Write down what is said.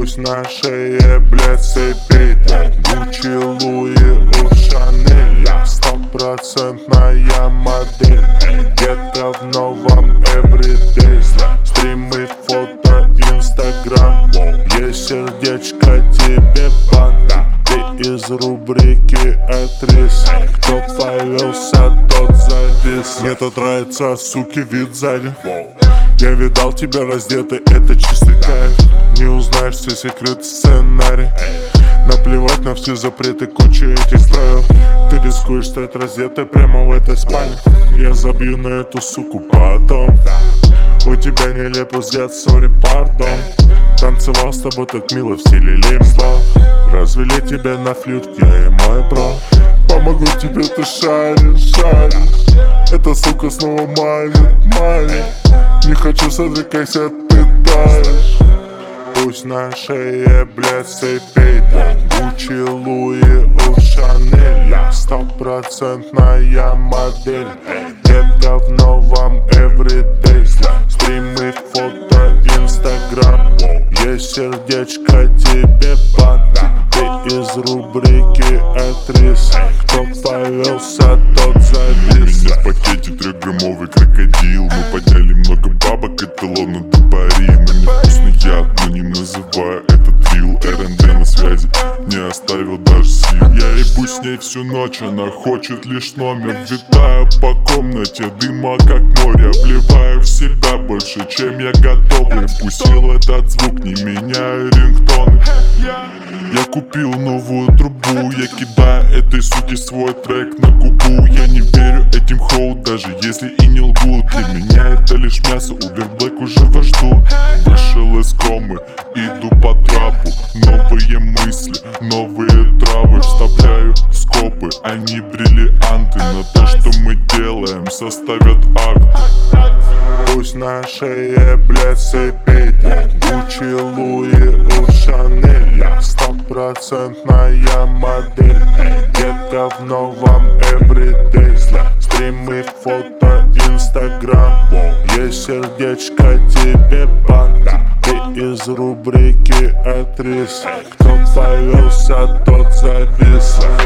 Пусть на шее, блядь, цепи, Гуччи, Луи, у Шанель. Я 100% модель, где-то в новом everyday. Стримы, фото, инстаграм, есть сердечко тебе банда. Ты из рубрики актрис, кто повелся, тот завис. Мне тут нравится, суки, вид сзади. Я видал тебя раздетой, это чистый кайф. Не узнаешь все секреты, сценарий. Наплевать на все запреты, куча этих правил. Ты рискуешь стать раздетой прямо в этой спальне. Я забью на эту суку потом. У тебя нелепый взгляд, сори, пардон. Танцевал с тобой так мило в стиле лимслов. Развели тебя на флют, я и мой бро. Помогу тебе, ты шаришь, шаришь. Эта сука снова манит. Не хочу, содрекайся, ты таешь. Пусть на шее, блядь, цепи, Гуччи, Луи, у Шанель. Я 100% модель, где-то в новом everyday. Стримы, фото, инстаграм, есть сердечко тебе банда. Ты из рубрики актрис, кто повелся, тот завис. В пакете 3-граммовый крокодил. Мы подняли много бабок, эталоны до пари. Но невкусный яд, но не называю это трил. РНД на связи, не оставил даже сил. Я ебусь с ней всю ночь, она хочет лишь номер. Витаю по комнате, дыма как море. Вливаю в себя больше, чем я готовлю. Вкусил этот звук, не меняю рингтоны. Я купил новую трубу, я кидаю этой суке свой трек на губу. Я не верю этим хоу, даже если и не лгу. Для меня это лишь мясо, Uber Black уже вожду. Вышел из комы, иду по трапу. Новые мысли, новые травы. Вставляю скобы, они бриллианты. На то, что мы делаем, составят акт. Пусть на шее, блядь, цепи, Гуччи, Луи, у Шанель. Я 100% модель, где-то в новом everyday. Стримы, фото, инстаграм, есть сердечко тебе банда. Ты из рубрики актрис, кто повелся, тот завис.